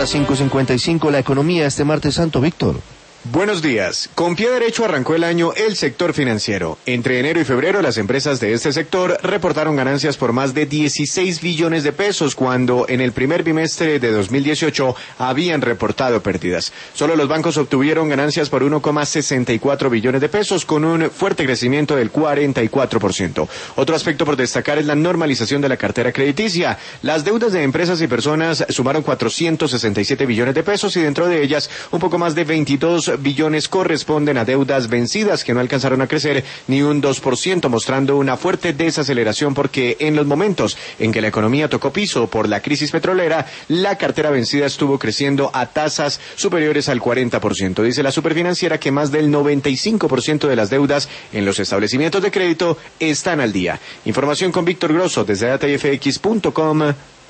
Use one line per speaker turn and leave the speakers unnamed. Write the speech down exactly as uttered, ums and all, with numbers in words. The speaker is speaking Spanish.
las cinco cincuenta y cinco, la economía este martes santo, Víctor.
Buenos días. Con pie derecho arrancó el año el sector financiero. Entre enero y febrero, las empresas de este sector reportaron ganancias por más de dieciséis billones de pesos, cuando en el primer bimestre de dos mil dieciocho habían reportado pérdidas. Solo los bancos obtuvieron ganancias por uno coma sesenta y cuatro billones de pesos, con un fuerte crecimiento del cuarenta y cuatro por ciento. Otro aspecto por destacar es la normalización de la cartera crediticia. Las deudas de empresas y personas sumaron cuatrocientos sesenta y siete billones de pesos, y dentro de ellas un poco más de veintidós billones corresponden a deudas vencidas que no alcanzaron a crecer ni un dos por ciento, mostrando una fuerte desaceleración, porque en los momentos en que la economía tocó piso por la crisis petrolera, la cartera vencida estuvo creciendo a tasas superiores al cuarenta por ciento. Dice la Superfinanciera que más del noventa y cinco por ciento de las deudas en los establecimientos de crédito están al día. Información con Víctor Grosso desde data f x punto com.